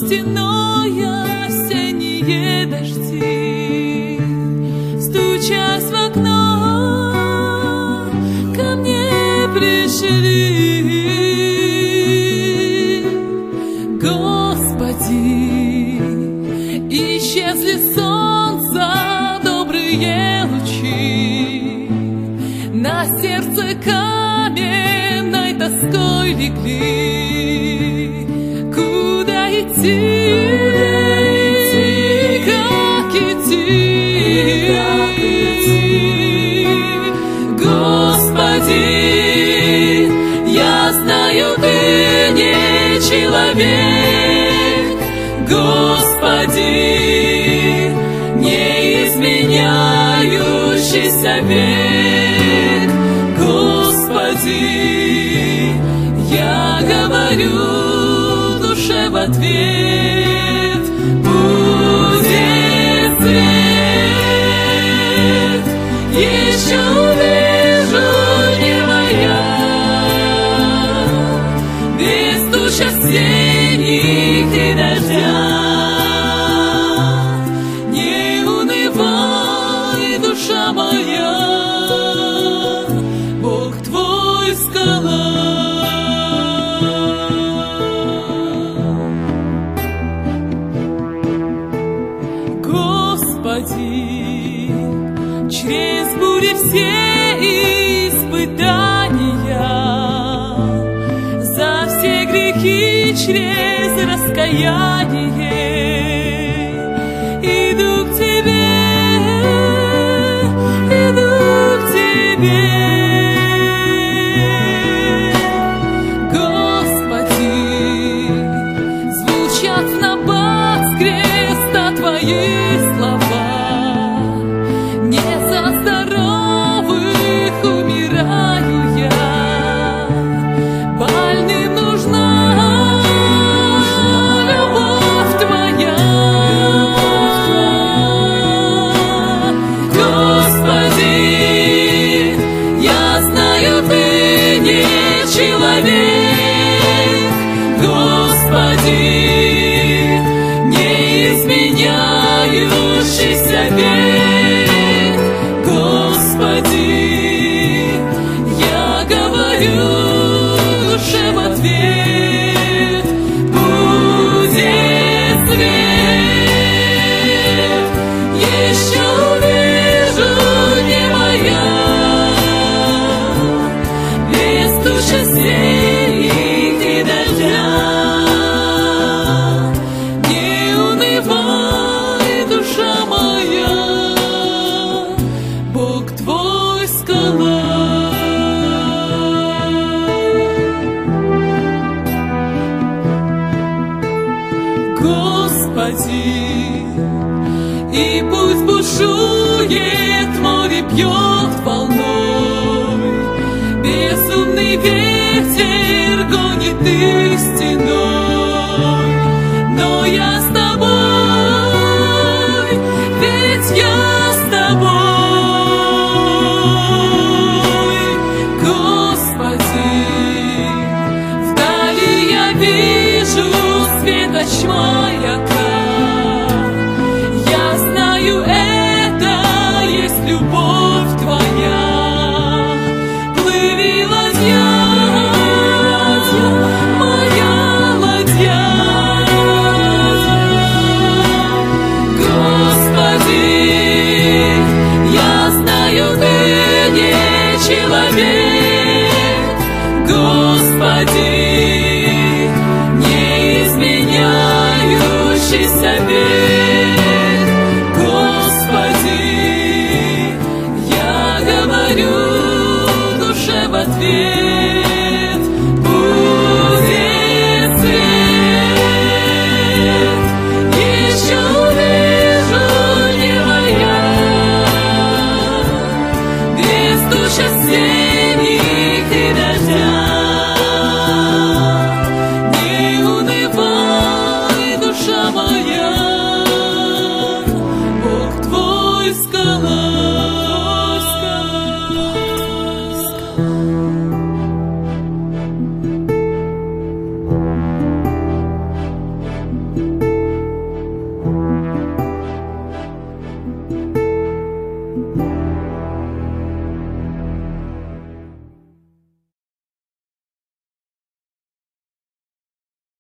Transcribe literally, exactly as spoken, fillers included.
стеной осенние дожди, стучась в окно, ко мне пришли. Господи, исчезли солнца добрые лучи, на сердце каменной тоской легли. Куда идти, как идти, Господи, я знаю, Ты не человек, Господи, не изменяющийся век, Господи, я говорю душе в ответ, будет свет, еще увижу не моя, без туч осенних и дождя. Не унывай, душа моя, Бог твой скала. Господи, через бури все испытания, за все грехи через раскаяние иду к Тебе, иду к Тебе. Господи, звучат в набат с креста Твои слова, не за здоровых умираю я, больным нужна любовь Твоя. Господи, я знаю, Ты не человек, Господи, не изменяющийся век, Господи, я говорю душе в ответ, будет свет, еще увижу не моя, без туч осенних и дождя. Не унывай, душа моя, Бог твой скала. Господи, и пусть бушует море, бьет волной, безумный ветер гонит их стеной, но я с Тобой, ведь я с Тобой. Господи, вдали я вижу светоч маяка, я знаю, это есть любовь Твоя. Плыви, ладья, моя ладья. Господи, я знаю, Ты не человек,